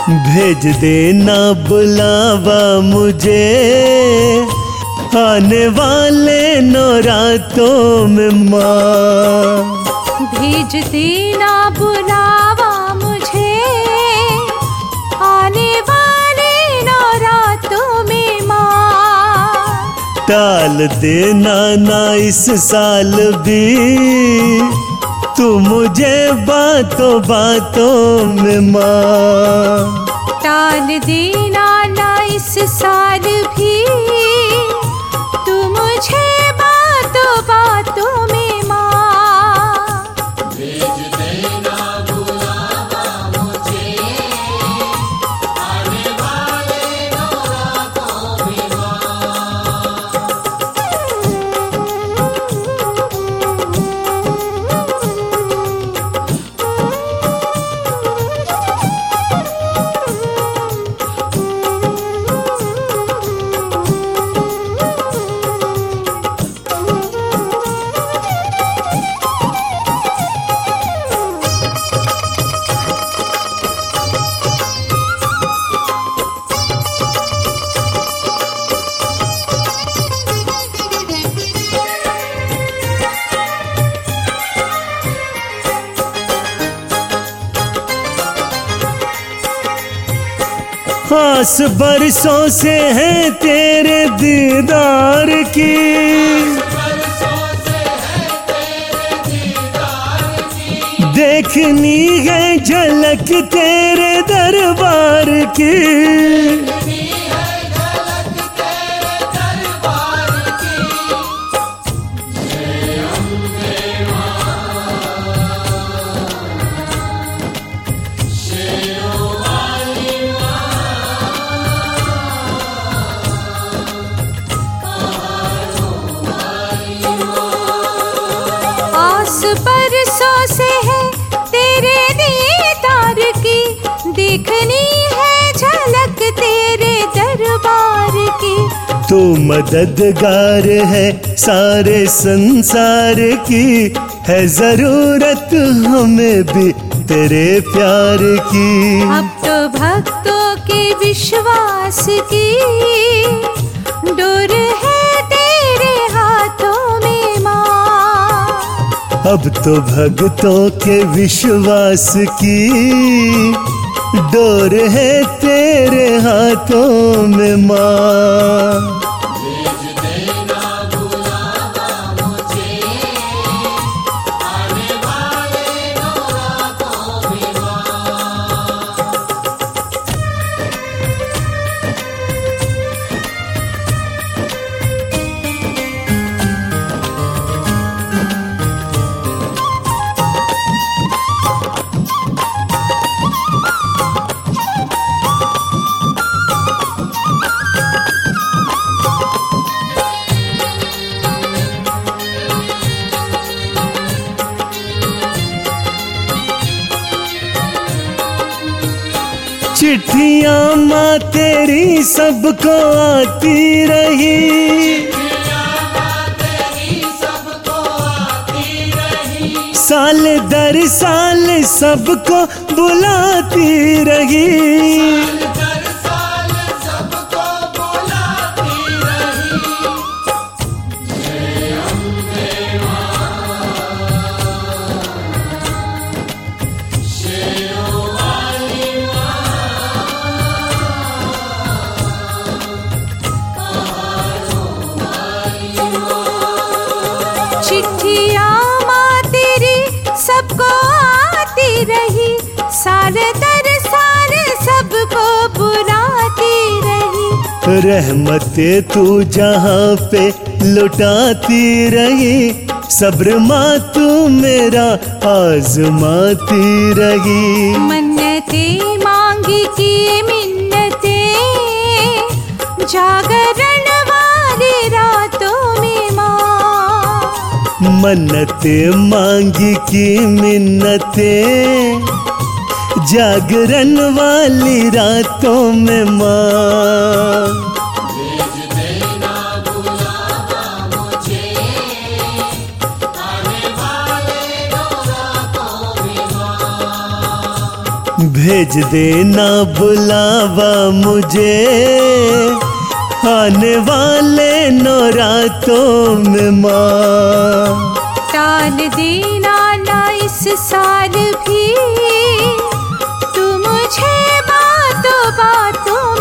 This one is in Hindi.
भेज देना बुलावा मुझे आने वाले नौरातों में माँ। भेज देना बुलावा मुझे आने वाले नौरातों में माँ। टाल देना ना इस साल भी तू मुझे बातों बातों में माँ। टाल देना ना इस साल भी तू मुझे बातों बातों में माँ। भेज देना बुलावा मुझे आने वाले नौरातों में आस बरसों से है तेरे दीदार की, देखनी है झलक तेरे दरबार की। बरसों से है तेरे दीदार की, देखनी है झलक तेरे दरबार की। तू मददगार है सारे संसार की, है जरूरत हमें भी तेरे प्यार की। अब तो भक्तों के विश्वास की डोर है तेरे हाथों में माँ। अब तो भक्तों के विश्वास की डोर है तेरे हाथों में माँ। चिट्ठियां माँ तेरी सबको आती रही, साल दर साल सबको बुलाती रही। चिट्ठियां माँ तेरी सबको आती रही, साल दर साल सबको बुलाती रही। रहमते तू जहाँ पे लुटाती रही, सब्र माँ तू मेरा आजमाती रही। मन्नते मांगी की मिन्नते जागरण वाली रातों में माँ। मन्नते मांगी की मिन्नते जागरण वाली रातों में माँ। भेज देना बुलावा मुझे आने वाले नवरातों में माँ। टाल देना ना इस साल भी तू मुझे बातों बातों